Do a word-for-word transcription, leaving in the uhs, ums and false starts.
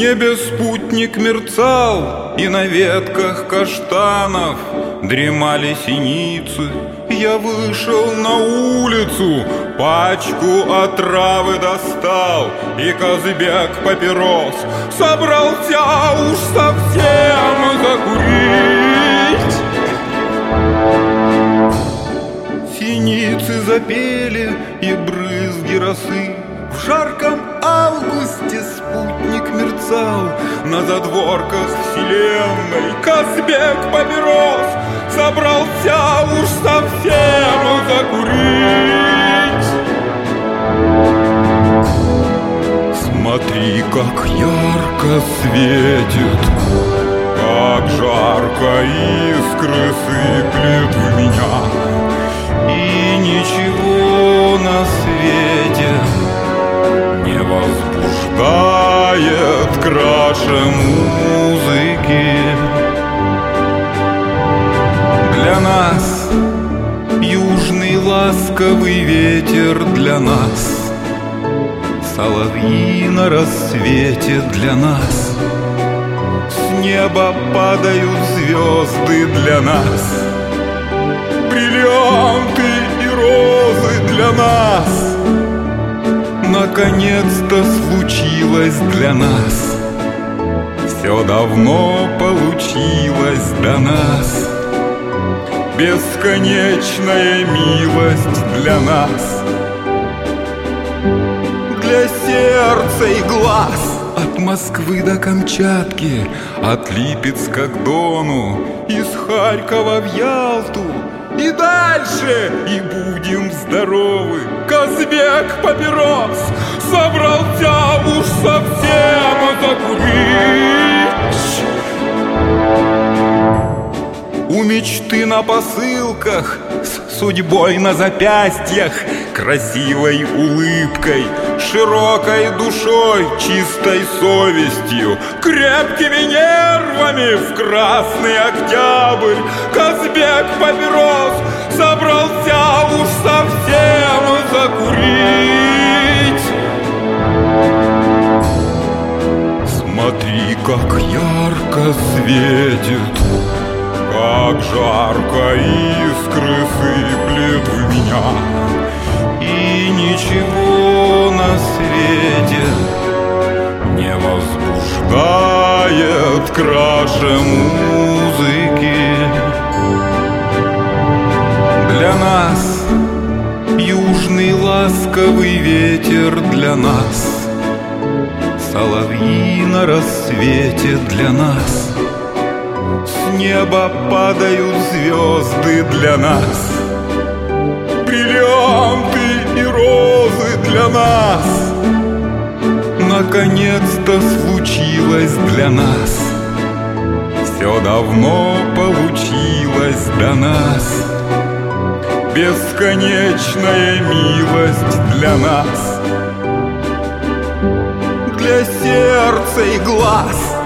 небе спутник мерцал, и на ветках каштанов дремали синицы. Я вышел на улицу, пачку отравы достал, и Казбек папирос собрался уж совсем закурить. Синицы запели, и брызги росы. В жарком августе спутник мерцал, на задворках вселенной Казбек папирос собрался уж совсем закурить. Смотри, как ярко светит, как жарко искры сыплет в меня, и ничего на свете не возбуждает краше музыки. Для нас южный ласковый ветер, для нас соловьи на рассвете, для нас с неба падают звезды, для нас бриллианты и розы, для нас наконец-то случилось для нас. Все давно получилось до нас. Бесконечная милость для нас, для сердца и глаз. От Москвы до Камчатки, от Липецка к Дону, из Харькова в Ялту и дальше, и будем здоровы. Казбек папирос собрался уж совсем закурить. У мечты на посылках, с судьбой на запястьях, красивой улыбкой, широкой душой, чистой совестью, крепкими нервами в красный октябрь Казбек папирос собрался уж совсем закурить. Смотри, как ярко светит, как жарко искры сыплет в меня, и ничего на свете не возбуждает краше музыки. Для нас южный ласковый ветер, для нас соловьи на рассвете, для нас с неба падают звезды, для нас бриллианты и розы, для нас наконец-то случилось для нас. Все давно получилось до нас. Бесконечная милость для нас, для сердца и глаз.